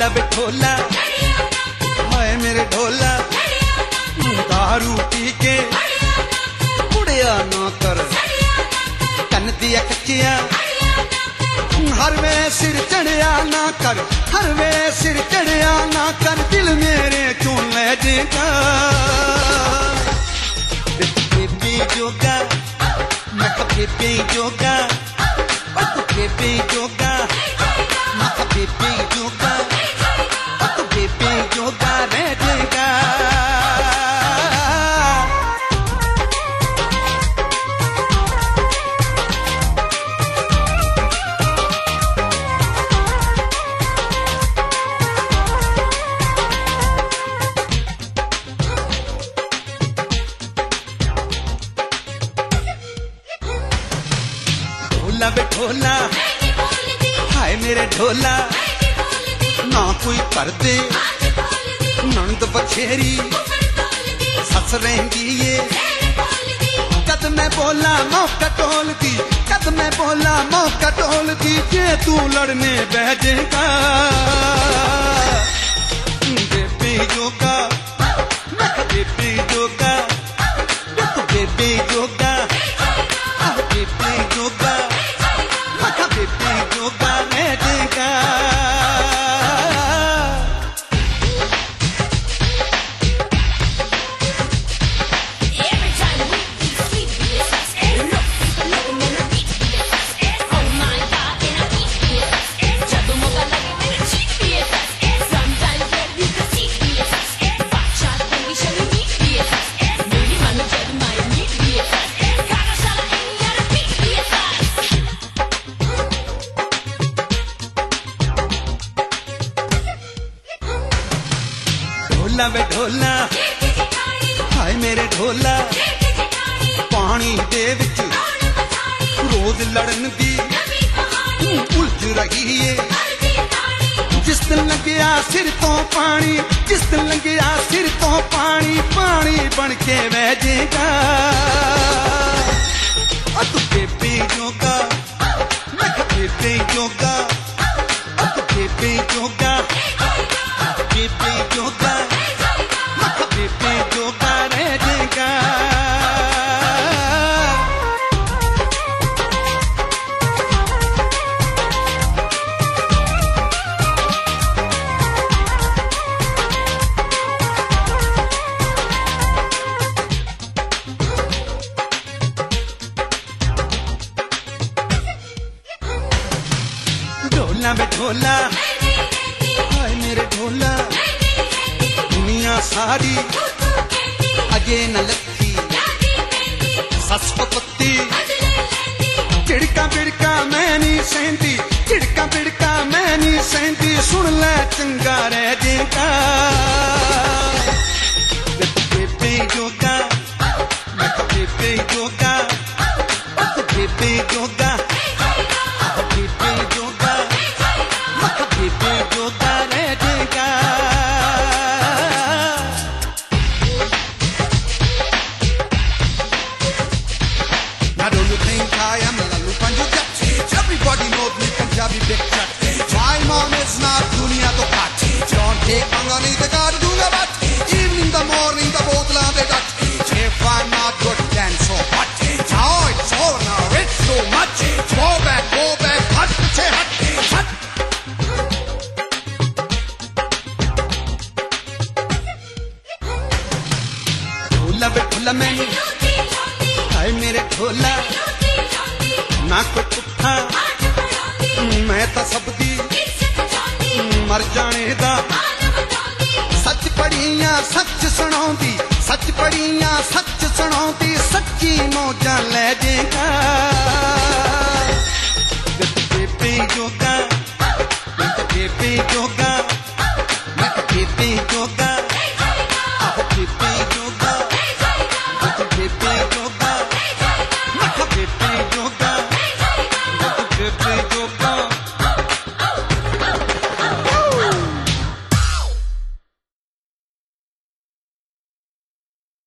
ढोला बे ढोला, हाय मेरे ढोला, दारू पी के कुड़िया ना कर, कन दिया कच्चिया, हर वे सिर चढ़िया ना कर, हर वे सिर चढ़िया ना कर, दिल मेरे क्यों ले देगा। बेबी जोगा, मैं बेबी जोगा, बेबी जोगा, मैं बेबी जोगा, बेबी जोगा रह देगा। ढोला बे ढोला, हाय मेरे ढोला, ना कोई पर्दे नंद बछेरी सस रहेंगी ये, कद मैं बोला मौका टोल दी, कद मैं बोला मौका टोल दी, जे तू लड़ने बह जाएगा। बेबी जोगा, बेबी जोगा, बेबी जोगा, बेबी जोगा, बेबी जोगा रह देगा। ढोला बे ढोला, हाय मेरे ढोला, पानी दे विच रोज लड़न दी उलझ रही है, जिस दिन लग्या सिर तो पानी, जिस दिन लग्या सिर तो पानी, पानी बन के बह जाएगा। तू बेबी जोगा, मैं बेबी जोगा, बेबी जोगा, बेबी जोगा, बेबी जोगा रह जाएगा। ढोला बे ढोला, हाय मेरे ढोला, दुनिया सारी अजे न लथी, सस पत्ती चिड़का बिड़का मैं नहीं सहती, चिड़का बिड़का मैं नहीं सहती, सुन ले चंगा रह जाएगा। बेबी जोगा, मैं बेबी जोगा, बेबी जोगा, बेबी जोगा, बेबी जोगा रह जाएगा। Now don't you think I am a lalu panju jatti? Everybody knows me Punjabi big chatti. My mom is not dunia to katti. Don't take mangani the god do the bat. Even in the morning the botla they touch. If I'm not good then so what? Now it's over now, it's too much. Go back, hut say hut. ढोला बे ढोला मैंने, हाय मेरे ढोला, ना कोई पुट्ठा मैं तो सब दी मर जाने दा, सच पढ़िया सच सुनाऊंदी, सच पढ़िया सच सुनाऊंदी, सच्ची मौजा ले जाएगा। बेबी जोगा, बेबी जोगा, मैं बेबी जोगा, बेबी जोगा, बेबी जोगा, बेबी जोगा, बेबी